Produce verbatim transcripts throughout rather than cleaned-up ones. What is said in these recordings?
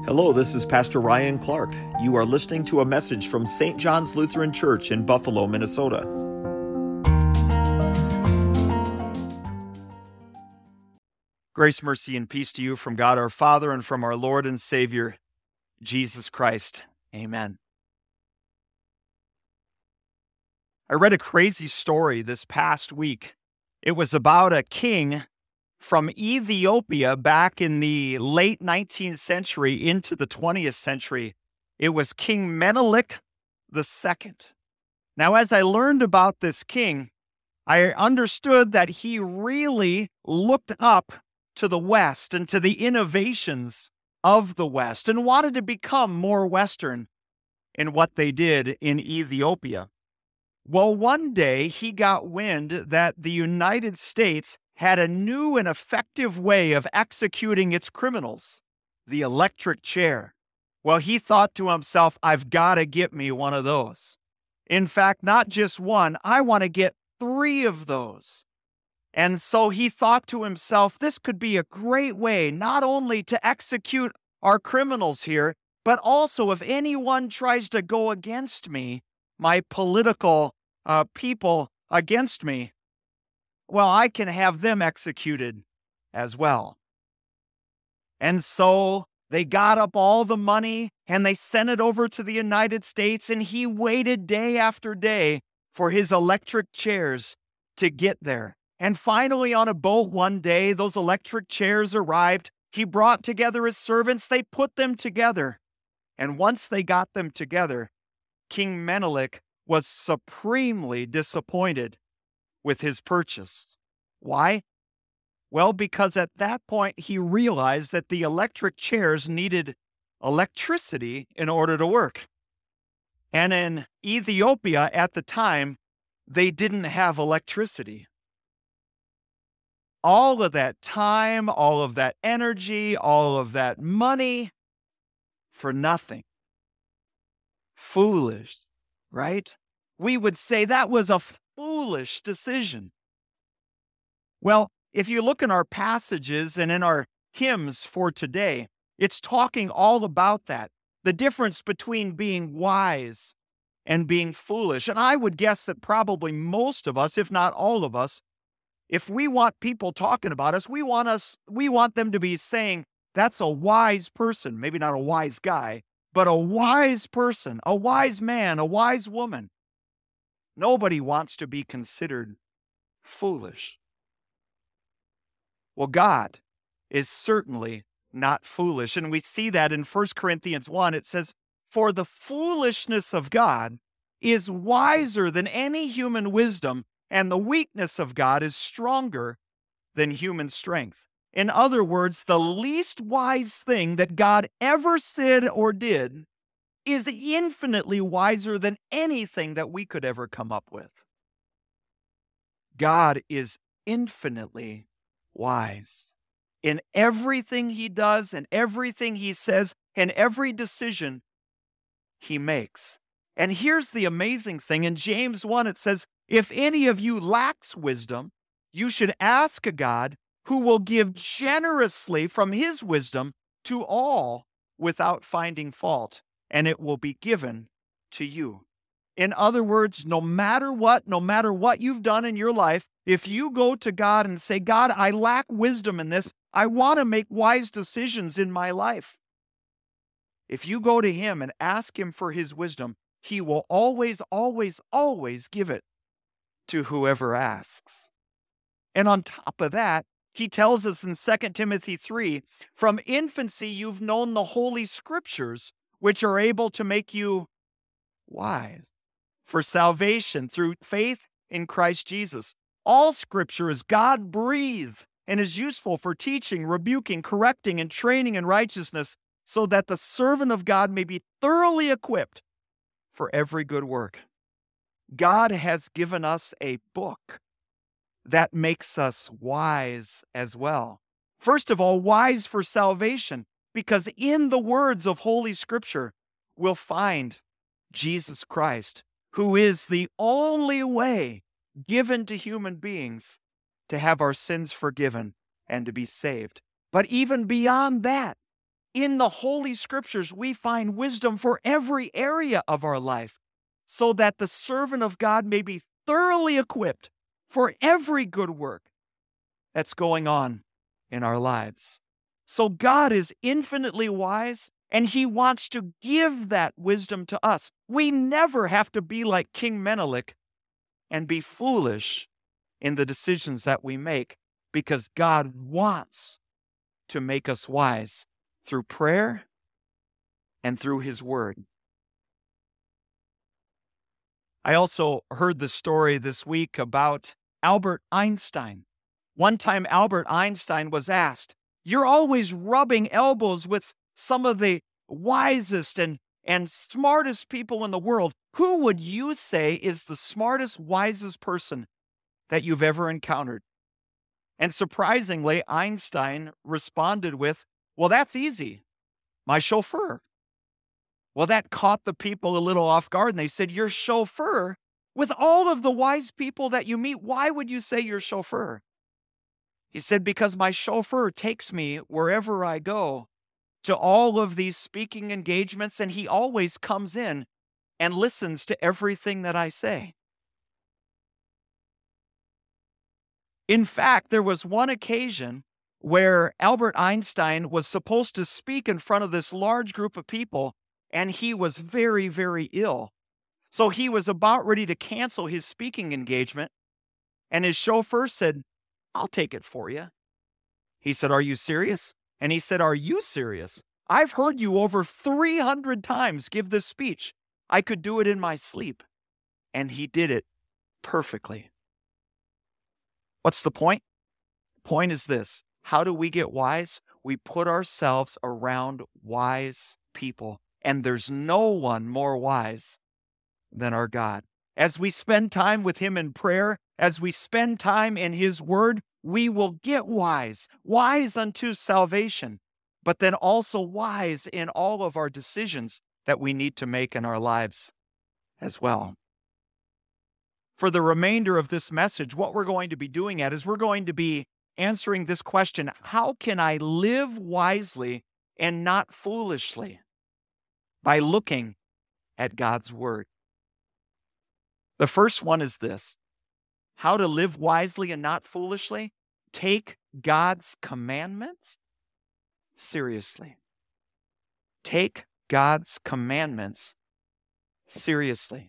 Hello, this is Pastor Ryan Clark. You are listening to a message from Saint John's Lutheran Church in Buffalo, Minnesota. Grace, mercy, and peace to you from God our Father and from our Lord and Savior, Jesus Christ. Amen. I read a crazy story this past week. It was about a king from Ethiopia back in the late nineteenth century into the twentieth century. It was King Menelik the Second. Now, as I learned about this king, I understood that he really looked up to the West and to the innovations of the West and wanted to become more Western in what they did in Ethiopia. Well, one day he got wind that the United States had a new and effective way of executing its criminals, the electric chair. Well, he thought to himself, I've got to get me one of those. In fact, not just one, I want to get three of those. And so he thought to himself, this could be a great way not only to execute our criminals here, but also if anyone tries to go against me, my political uh, people against me, well, I can have them executed as well. And so they got up all the money and they sent it over to the United States, and he waited day after day for his electric chairs to get there. And finally, on a boat one day, those electric chairs arrived. He brought together his servants. They put them together. And once they got them together, King Menelik was supremely disappointed with his purchase. Why? Well, because at that point he realized that the electric chairs needed electricity in order to work. And in Ethiopia at the time, they didn't have electricity. All of that time, all of that energy, all of that money for nothing. Foolish, right? We would say that was a foolish decision. Well, if you look in our passages and in our hymns for today, it's talking all about that, the difference between being wise and being foolish. And I would guess that probably most of us, if not all of us, if we want people talking about us, we want us, we want them to be saying, that's a wise person, maybe not a wise guy, but a wise person, a wise man, a wise woman. Nobody wants to be considered foolish. Well, God is certainly not foolish. And we see that in First Corinthians one. It says, for the foolishness of God is wiser than any human wisdom, and the weakness of God is stronger than human strength. In other words, the least wise thing that God ever said or did is infinitely wiser than anything that we could ever come up with. God is infinitely wise in everything he does and everything he says and every decision he makes. And here's the amazing thing. In James one, it says, if any of you lacks wisdom, you should ask a God who will give generously from his wisdom to all without finding fault, and it will be given to you. In other words, no matter what, no matter what you've done in your life, if you go to God and say, God, I lack wisdom in this, I want to make wise decisions in my life. If you go to him and ask him for his wisdom, he will always, always, always give it to whoever asks. And on top of that, he tells us in Second Timothy three, from infancy you've known the Holy Scriptures, which are able to make you wise for salvation through faith in Christ Jesus. All Scripture is God-breathed and is useful for teaching, rebuking, correcting, and training in righteousness, so that the servant of God may be thoroughly equipped for every good work. God has given us a book that makes us wise as well. First of all, wise for salvation, because in the words of Holy Scripture, we'll find Jesus Christ, who is the only way given to human beings to have our sins forgiven and to be saved. But even beyond that, in the Holy Scriptures, we find wisdom for every area of our life, so that the servant of God may be thoroughly equipped for every good work that's going on in our lives. So God is infinitely wise, and He wants to give that wisdom to us. We never have to be like King Menelik and be foolish in the decisions that we make, because God wants to make us wise through prayer and through His Word. I also heard the story this week about Albert Einstein. One time Albert Einstein was asked, "You're always rubbing elbows with some of the wisest and, and smartest people in the world. Who would you say is the smartest, wisest person that you've ever encountered?" And surprisingly, Einstein responded with, "Well, that's easy. My chauffeur." Well, that caught the people a little off guard, and they said, "Your chauffeur? With all of the wise people that you meet, why would you say your chauffeur?" He said, "Because my chauffeur takes me wherever I go to all of these speaking engagements, and he always comes in and listens to everything that I say." In fact, there was one occasion where Albert Einstein was supposed to speak in front of this large group of people, and he was very, very ill. So he was about ready to cancel his speaking engagement, and his chauffeur said, "I'll take it for you." He said, "Are you serious?" And he said, "Are you serious? I've heard you over three hundred times give this speech. I could do it in my sleep." And he did it perfectly. What's the point? The point is this: how do we get wise? We put ourselves around wise people, and there's no one more wise than our God. As we spend time with Him in prayer, as we spend time in His Word, we will get wise, wise unto salvation, but then also wise in all of our decisions that we need to make in our lives as well. For the remainder of this message, what we're going to be doing at is we're going to be answering this question: how can I live wisely and not foolishly? By looking at God's Word. The first one is this: how to live wisely and not foolishly? Take God's commandments seriously. Take God's commandments seriously.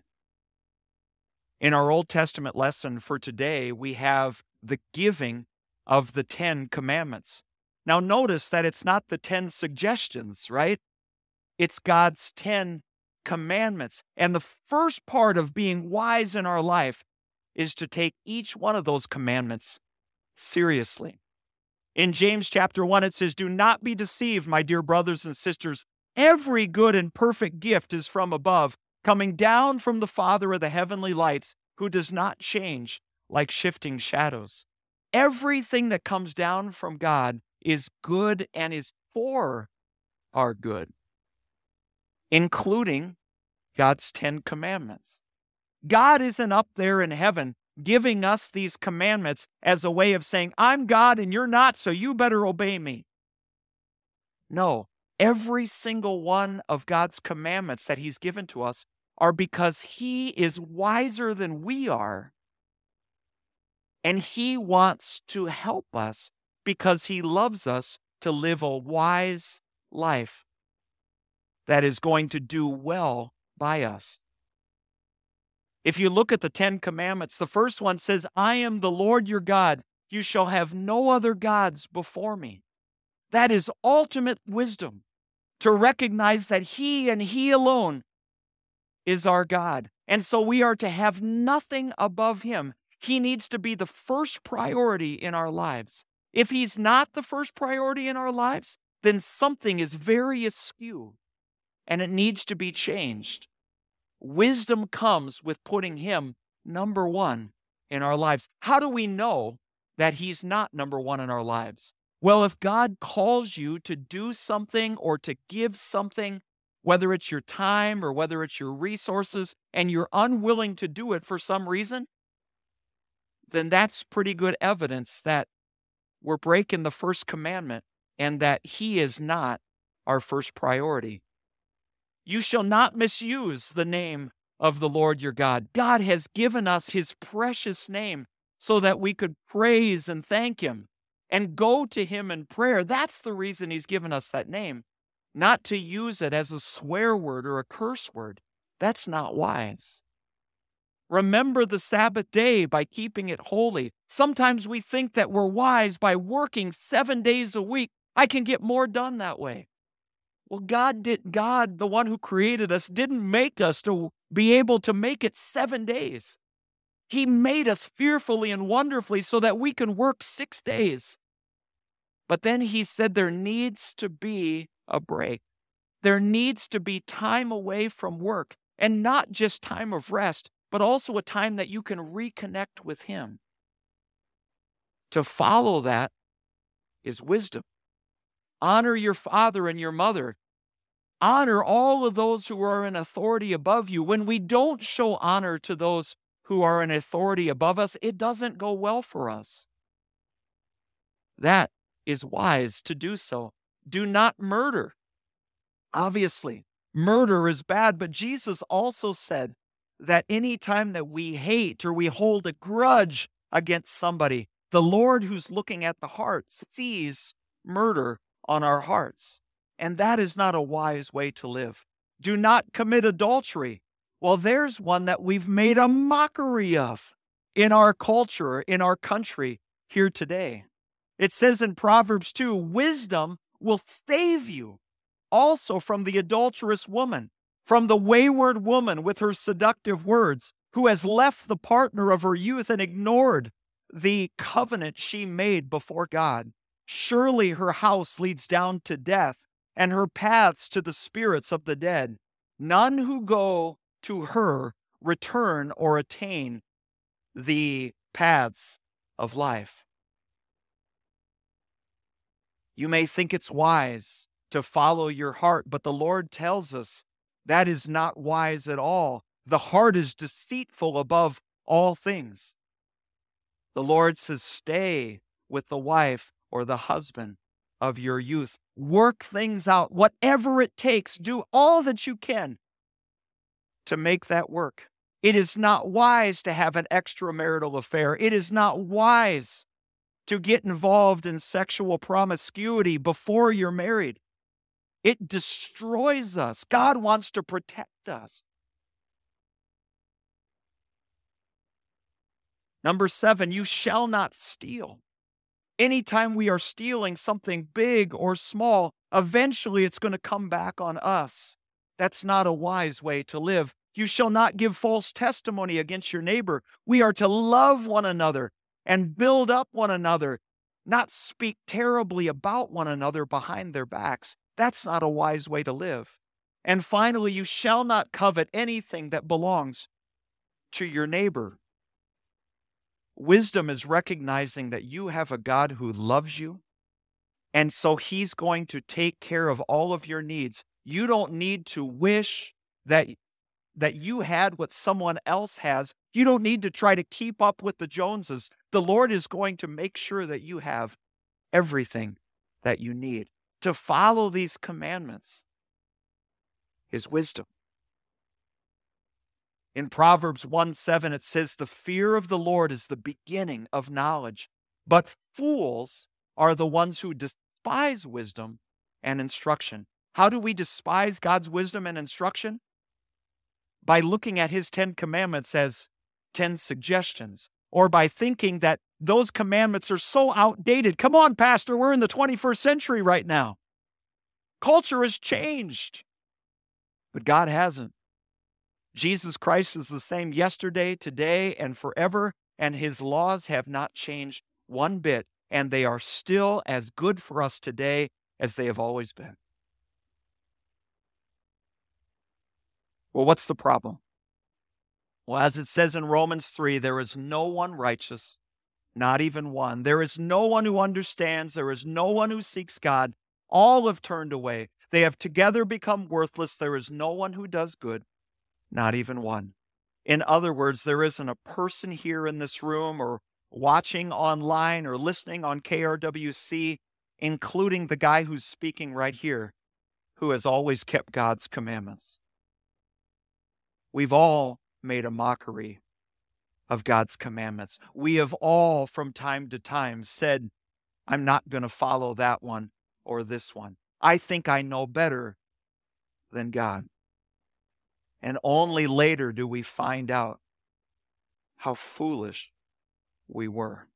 In our Old Testament lesson for today, we have the giving of the Ten Commandments. Now notice that it's not the ten suggestions, right? It's God's ten commandments. And the first part of being wise in our life is to take each one of those commandments seriously. In James chapter one, it says, "Do not be deceived, my dear brothers and sisters. Every good and perfect gift is from above, coming down from the Father of the heavenly lights, who does not change like shifting shadows." Everything that comes down from God is good and is for our good, including God's Ten Commandments. God isn't up there in heaven giving us these commandments as a way of saying, "I'm God and you're not, so you better obey me." No, every single one of God's commandments that He's given to us are because He is wiser than we are, and He wants to help us because He loves us to live a wise life that is going to do well by us. If you look at the Ten Commandments, the first one says, "I am the Lord your God. You shall have no other gods before me." That is ultimate wisdom, to recognize that He and He alone is our God. And so we are to have nothing above Him. He needs to be the first priority in our lives. If He's not the first priority in our lives, then something is very askew, and it needs to be changed. Wisdom comes with putting Him number one in our lives. How do we know that He's not number one in our lives? Well, if God calls you to do something or to give something, whether it's your time or whether it's your resources, and you're unwilling to do it for some reason, then that's pretty good evidence that we're breaking the first commandment and that He is not our first priority. You shall not misuse the name of the Lord your God. God has given us his precious name so that we could praise and thank him and go to him in prayer. That's the reason he's given us that name, not to use it as a swear word or a curse word. That's not wise. Remember the Sabbath day by keeping it holy. Sometimes we think that we're wise by working seven days a week. I can get more done that way. Well, God did, God, the one who created us, didn't make us to be able to make it seven days. He made us fearfully and wonderfully so that we can work six days. But then he said there needs to be a break. There needs to be time away from work, and not just time of rest, but also a time that you can reconnect with him. To follow that is wisdom. Honor your father and your mother. Honor all of those who are in authority above you. When we don't show honor to those who are in authority above us, it doesn't go well for us. That is wise to do so. Do not murder. Obviously, murder is bad, but Jesus also said that any time that we hate or we hold a grudge against somebody, the Lord who's looking at the heart sees murder on our hearts. And that is not a wise way to live. Do not commit adultery. Well, there's one that we've made a mockery of in our culture, in our country here today. It says in Proverbs two, wisdom will save you also from the adulterous woman, from the wayward woman with her seductive words, who has left the partner of her youth and ignored the covenant she made before God. Surely her house leads down to death, and her paths to the spirits of the dead. None who go to her return or attain the paths of life. You may think it's wise to follow your heart, but the Lord tells us that is not wise at all. The heart is deceitful above all things. The Lord says, stay with the wife or the husband of your youth. Work things out, whatever it takes. Do all that you can to make that work. It is not wise to have an extramarital affair. It is not wise to get involved in sexual promiscuity before you're married. It destroys us. God wants to protect us. Number seven, you shall not steal. Anytime we are stealing something big or small, eventually it's going to come back on us. That's not a wise way to live. You shall not give false testimony against your neighbor. We are to love one another and build up one another, not speak terribly about one another behind their backs. That's not a wise way to live. And finally, you shall not covet anything that belongs to your neighbor. Wisdom is recognizing that you have a God who loves you, and so he's going to take care of all of your needs. You don't need to wish that, that you had what someone else has. You don't need to try to keep up with the Joneses. The Lord is going to make sure that you have everything that you need. To follow these commandments is wisdom. In Proverbs one seven, it says, the fear of the Lord is the beginning of knowledge, but fools are the ones who despise wisdom and instruction. How do we despise God's wisdom and instruction? By looking at his Ten Commandments as ten suggestions, or by thinking that those commandments are so outdated. Come on, Pastor, we're in the twenty-first century right now. Culture has changed, but God hasn't. Jesus Christ is the same yesterday, today, and forever, and his laws have not changed one bit, and they are still as good for us today as they have always been. Well, what's the problem? Well, as it says in Romans three, there is no one righteous, not even one. There is no one who understands. There is no one who seeks God. All have turned away. They have together become worthless. There is no one who does good, not even one. In other words, there isn't a person here in this room or watching online or listening on K R W C, including the guy who's speaking right here, who has always kept God's commandments. We've all made a mockery of God's commandments. We have all, from time to time, said, I'm not going to follow that one or this one. I think I know better than God. And only later do we find out how foolish we were.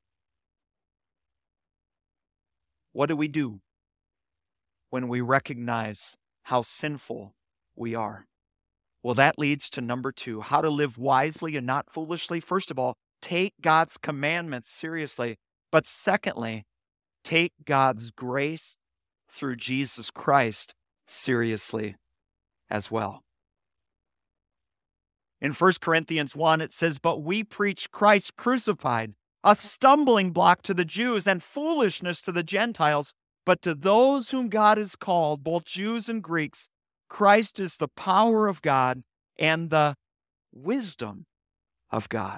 What do we do when we recognize how sinful we are? Well, that leads to number two, how to live wisely and not foolishly. First of all, take God's commandments seriously. But secondly, take God's grace through Jesus Christ seriously as well. In First Corinthians one, it says, but we preach Christ crucified, a stumbling block to the Jews and foolishness to the Gentiles. But to those whom God has called, both Jews and Greeks, Christ is the power of God and the wisdom of God.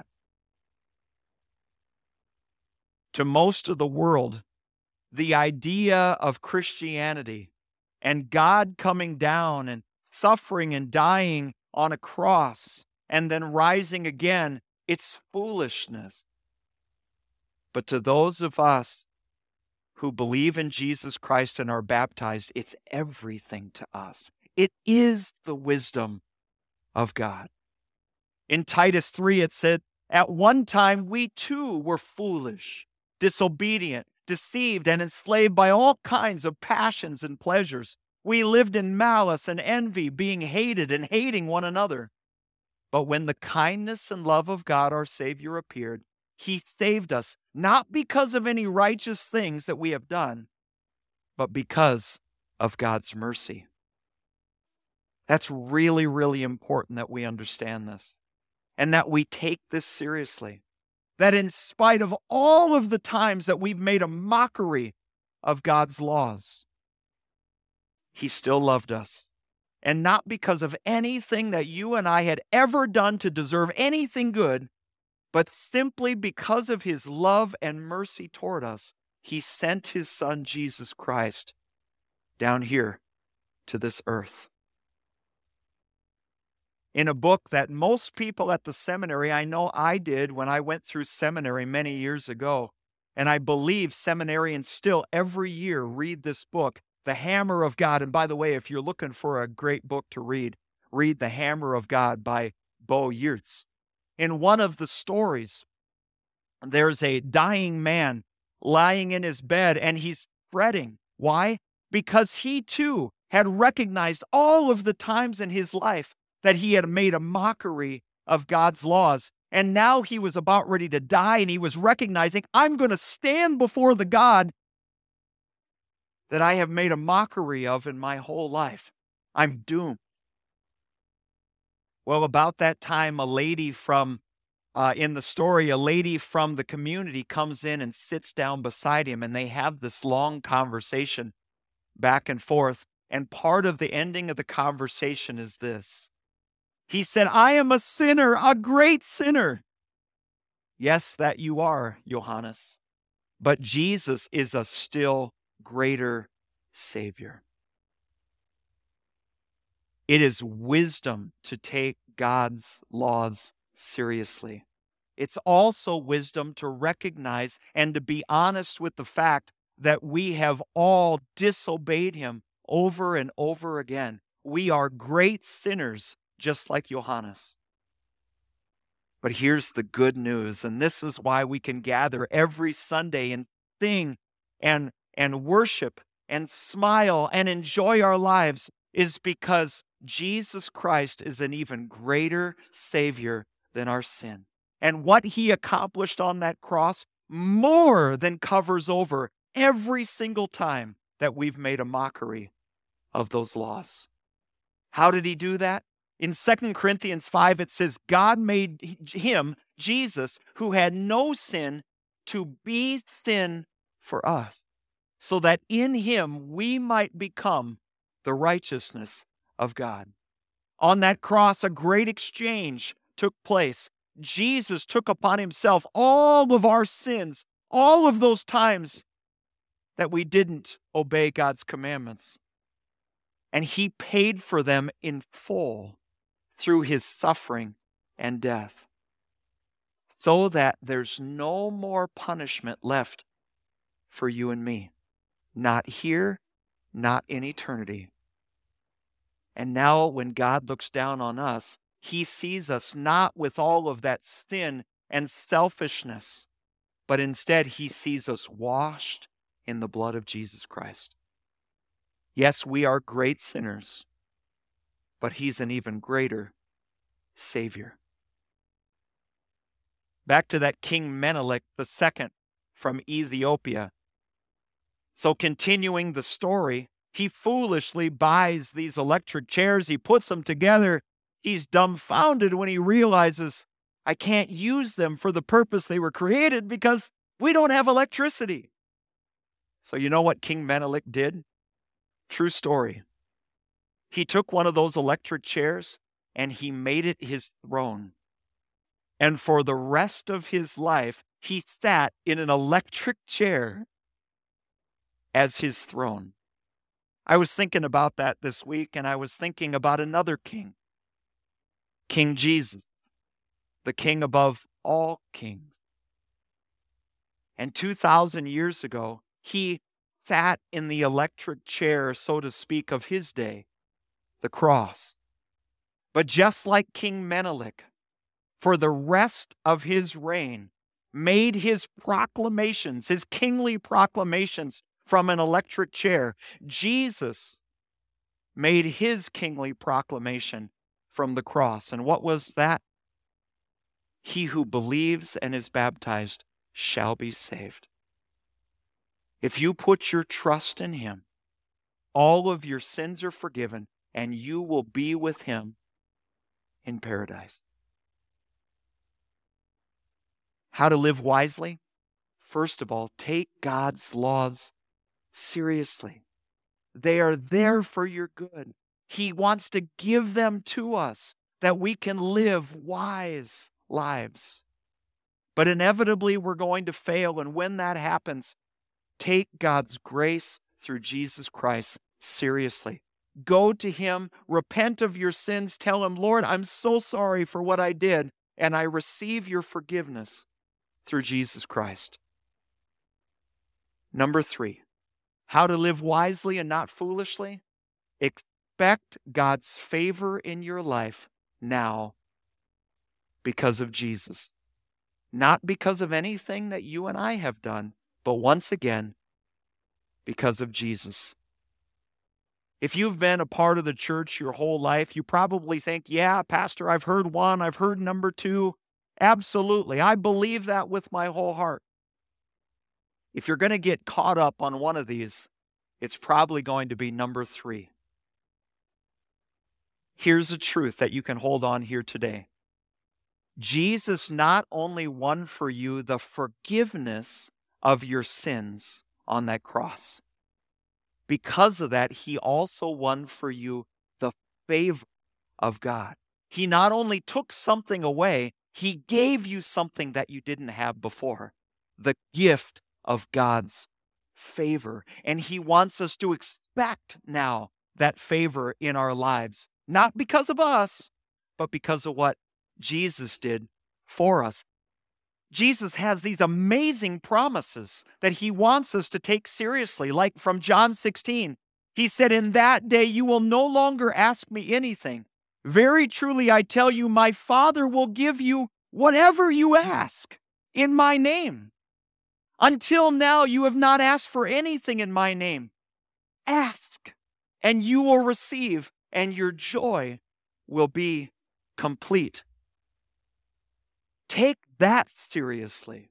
To most of the world, the idea of Christianity and God coming down and suffering and dying on a cross and then rising again, it's foolishness. But to those of us who believe in Jesus Christ and are baptized, it's everything to us. It is the wisdom of God. In Titus three, it said, at one time we too were foolish, disobedient, deceived, and enslaved by all kinds of passions and pleasures. We lived in malice and envy, being hated and hating one another. But when the kindness and love of God our Savior appeared, He saved us, not because of any righteous things that we have done, but because of God's mercy. That's really, really important that we understand this and that we take this seriously. That in spite of all of the times that we've made a mockery of God's laws, He still loved us. And not because of anything that you and I had ever done to deserve anything good, but simply because of His love and mercy toward us, He sent His Son, Jesus Christ, down here to this earth. In a book that most people at the seminary, I know I did when I went through seminary many years ago, and I believe seminarians still every year read this book, The Hammer of God. And by the way, if you're looking for a great book to read, read The Hammer of God by Bo Yearts. In one of the stories, there's a dying man lying in his bed and he's fretting. Why? Because he too had recognized all of the times in his life that he had made a mockery of God's laws. And now he was about ready to die and he was recognizing, I'm going to stand before the God that I have made a mockery of in my whole life. I'm doomed. Well, about that time, a lady from, uh, in the story, a lady from the community comes in and sits down beside him, and they have this long conversation back and forth. And part of the ending of the conversation is this. He said, I am a sinner, a great sinner. Yes, that you are, Johannes. But Jesus is a still greater Savior. It is wisdom to take God's laws seriously. It's also wisdom to recognize and to be honest with the fact that we have all disobeyed Him over and over again. We are great sinners, just like Johannes. But here's the good news, and this is why we can gather every Sunday and sing and, and worship and smile and enjoy our lives, is because Jesus Christ is an even greater Savior than our sin. And what He accomplished on that cross more than covers over every single time that we've made a mockery of those laws. How did He do that? In Second Corinthians five, it says, God made Him, Jesus, who had no sin, to be sin for us, so that in Him we might become the righteousness of God. On that cross, a great exchange took place. Jesus took upon Himself all of our sins, all of those times that we didn't obey God's commandments. and he paid for them in full through his suffering and death, so that there's no more punishment left for you and me. Not here, not in eternity. And now when God looks down on us, he sees us not with all of that sin and selfishness, but instead he sees us washed in the blood of Jesus Christ. Yes, we are great sinners, but he's an even greater Savior. Back to that King Menelik the Second from Ethiopia. So continuing the story, he foolishly buys these electric chairs. He puts them together. He's dumbfounded when he realizes, I can't use them for the purpose they were created because we don't have electricity. So you know what King Menelik did? True story. He took one of those electric chairs and he made it his throne. And for the rest of his life, he sat in an electric chair as his throne. I was thinking about that this week, and I was thinking about another king, King Jesus, the king above all kings. And two thousand years ago, he sat in the electric chair, so to speak, of his day, the cross. But just like King Menelik, for the rest of his reign, made his proclamations, his kingly proclamations from an electric chair, Jesus made his kingly proclamation from the cross. And what was that? He who believes and is baptized shall be saved. If you put your trust in him, all of your sins are forgiven, and you will be with him in paradise. How to live wisely? First of all, take God's laws seriously. They are there for your good. He wants to give them to us that we can live wise lives. But inevitably, we're going to fail, and when that happens, take God's grace through Jesus Christ seriously. Go to him, repent of your sins, tell him, Lord, I'm so sorry for what I did, and I receive your forgiveness through Jesus Christ. Number three, how to live wisely and not foolishly? Expect God's favor in your life now because of Jesus. Not because of anything that you and I have done, but once again, because of Jesus. If you've been a part of the church your whole life, you probably think, yeah, Pastor, I've heard one, I've heard number two. Absolutely, I believe that with my whole heart. If you're going to get caught up on one of these, it's probably going to be number three. Here's a truth that you can hold on here today. Jesus not only won for you the forgiveness of your sins on that cross, because of that, he also won for you the favor of God. He not only took something away, he gave you something that you didn't have before, the gift of God's favor. And he wants us to expect now that favor in our lives, not because of us, but because of what Jesus did for us. Jesus has these amazing promises that he wants us to take seriously, like from John sixteen. He said, in that day you will no longer ask me anything. Very truly I tell you, my Father will give you whatever you ask in my name. Until now you have not asked for anything in my name. Ask, and you will receive, and your joy will be complete. Take that seriously.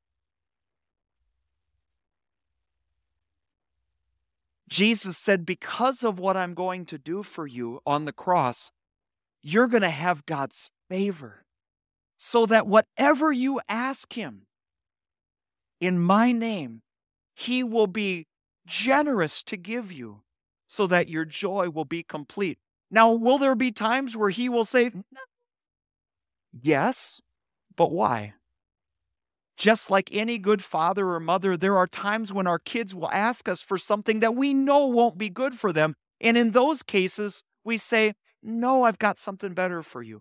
Jesus said, because of what I'm going to do for you on the cross, you're going to have God's favor, so that whatever you ask him in my name, he will be generous to give you, so that your joy will be complete. Now, will there be times where he will say, no? Yes, but why? Just like any good father or mother, there are times when our kids will ask us for something that we know won't be good for them, And in those cases, we say, no, I've got something better for you.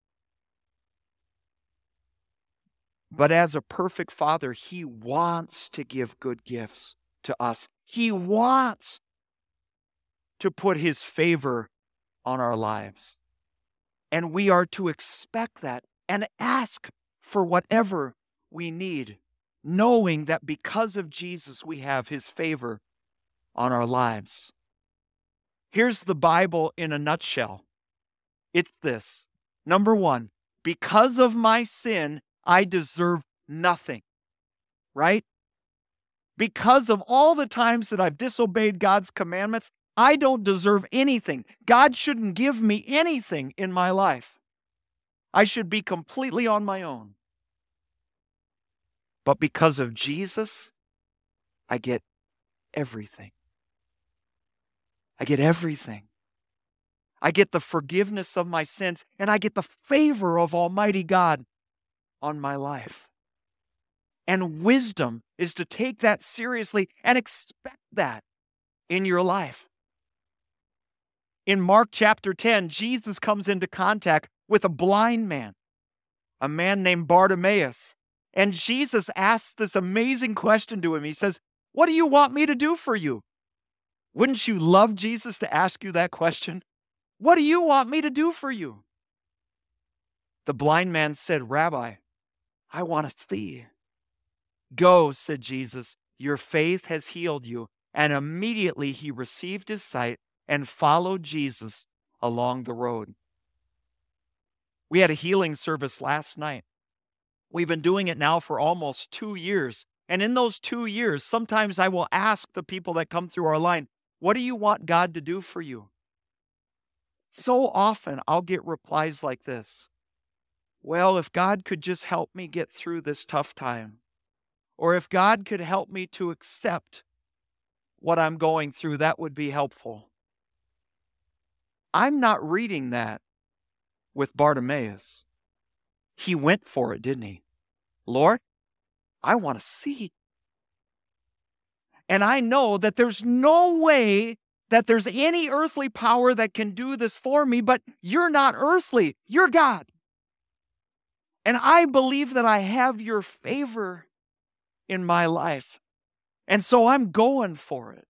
But as a perfect Father, He wants to give good gifts to us. He wants to put His favor on our lives. And we are to expect that and ask for whatever we need, knowing that because of Jesus, we have His favor on our lives. Here's the Bible in a nutshell. It's this. Number one, because of my sin, I deserve nothing, right? Because of all the times that I've disobeyed God's commandments, I don't deserve anything. God shouldn't give me anything in my life. I should be completely on my own. But because of Jesus, I get everything. I get everything. I get the forgiveness of my sins, and I get the favor of Almighty God on my life. And wisdom is to take that seriously and expect that in your life. In Mark chapter ten, Jesus comes into contact with a blind man, a man named Bartimaeus. And Jesus asks this amazing question to him. He says, "What do you want me to do for you?" Wouldn't you love Jesus to ask you that question? What do you want me to do for you? The blind man said, "Rabbi, I want to see." "Go," said Jesus, "your faith has healed you." And immediately he received his sight and followed Jesus along the road. We had a healing service last night. We've been doing it now for almost two years. And in those two years, sometimes I will ask the people that come through our line, "What do you want God to do for you?" So often I'll get replies like this. "Well, if God could just help me get through this tough time, or if God could help me to accept what I'm going through, that would be helpful." I'm not reading that with Bartimaeus. He went for it, didn't he? "Lord, I want to see." And I know that there's no way that there's any earthly power that can do this for me, but you're not earthly, you're God. And I believe that I have your favor in my life. And so I'm going for it.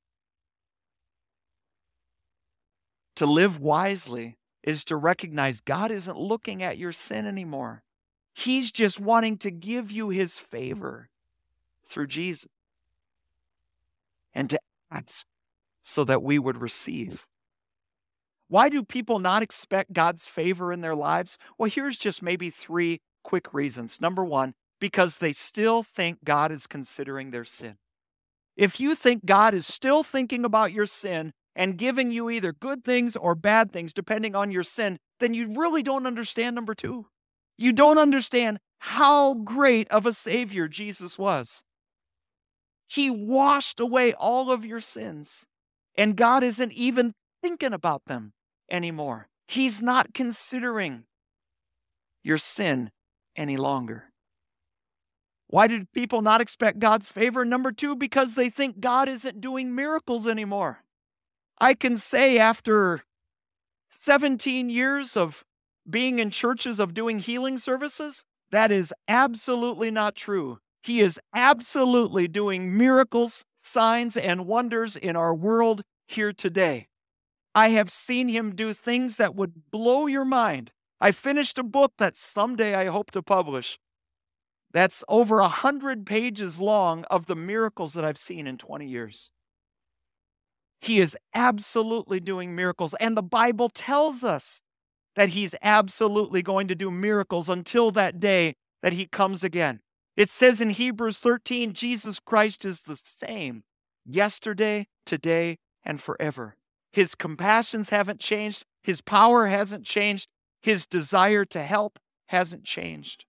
To live wisely is to recognize God isn't looking at your sin anymore. He's just wanting to give you His favor through Jesus. And to ask so that we would receive. Why do people not expect God's favor in their lives? Well, here's just maybe three quick reasons. Number one, because they still think God is considering their sin. If you think God is still thinking about your sin and giving you either good things or bad things depending on your sin, then you really don't understand number two. You don't understand how great of a Savior Jesus was. He washed away all of your sins, and God isn't even thinking about them anymore. He's not considering your sin any longer. Why do people not expect God's favor? Number two, because they think God isn't doing miracles anymore. I can say after seventeen years of being in churches of doing healing services, that is absolutely not true. He is absolutely doing miracles, signs, and wonders in our world here today. I have seen Him do things that would blow your mind. I finished a book that someday I hope to publish. That's over a hundred pages long of the miracles that I've seen in twenty years. He is absolutely doing miracles, and the Bible tells us that He's absolutely going to do miracles until that day that He comes again. It says in Hebrews thirteen, Jesus Christ is the same yesterday, today, and forever. His compassions haven't changed. His power hasn't changed. His desire to help hasn't changed.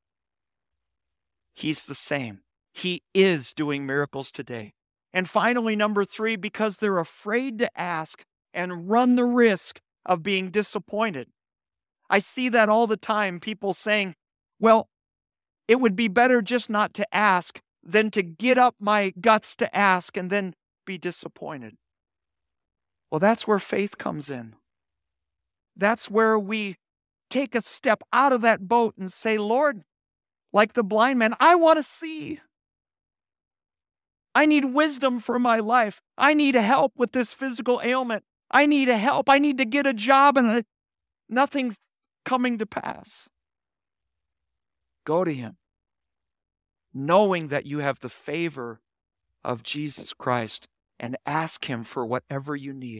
He's the same. He is doing miracles today. And finally, number three, because they're afraid to ask and run the risk of being disappointed. I see that all the time, people saying, "Well, it would be better just not to ask than to get up my guts to ask and then be disappointed." Well, that's where faith comes in. That's where we take a step out of that boat and say, Lord, like the blind man, I want to see. I need wisdom for my life. I need help with this physical ailment. I need help. I need to get a job and nothing's coming to pass. Go to him, knowing that you have the favor of Jesus Christ, and ask him for whatever you need.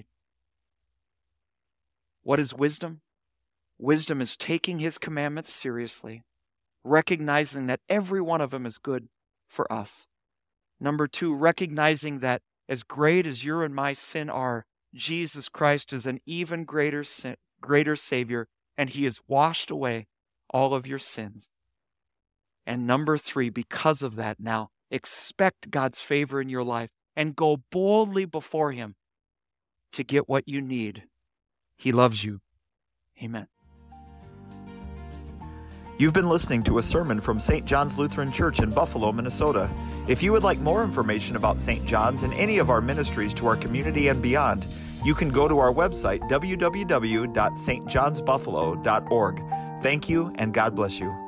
What is wisdom? Wisdom is taking his commandments seriously, recognizing that every one of them is good for us. Number two, recognizing that as great as your and my sin are, Jesus Christ is an even greater sin, greater Savior, and he has washed away all of your sins. And number three, because of that now, expect God's favor in your life and go boldly before him to get what you need. He loves you. Amen. You've been listening to a sermon from Saint John's Lutheran Church in Buffalo, Minnesota. If you would like more information about Saint John's and any of our ministries to our community and beyond, you can go to our website, w w w dot s t johns buffalo dot org. Thank you, and God bless you.